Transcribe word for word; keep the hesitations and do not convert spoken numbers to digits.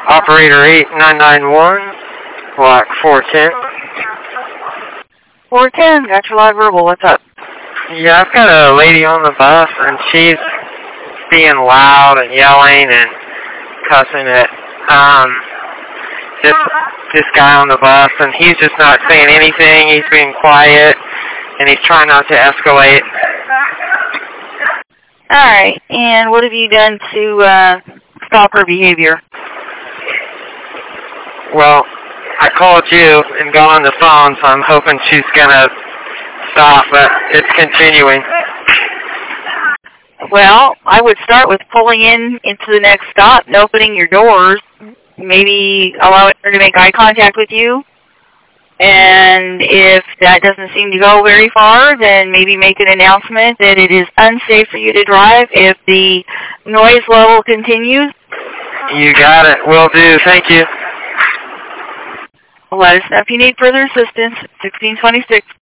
Operator eight nine nine one, block four ten. four ten, got your live verbal, what's up? Yeah, I've got a lady on the bus, and she's being loud and yelling and cussing at um, this, this guy on the bus, and he's just not saying anything. He's being quiet, and he's trying not to escalate. All right, and what have you done to uh, stop her behavior? Well, I called you and got on the phone, so I'm hoping she's going to stop, but it's continuing. Well, I would start with pulling in into the next stop and opening your doors, maybe allowing her to make eye contact with you. And if that doesn't seem to go very far, then maybe make an announcement that it is unsafe for you to drive if the noise level continues. You got it. Will do. Thank you. Let us know if you need further assistance. sixteen twenty-six.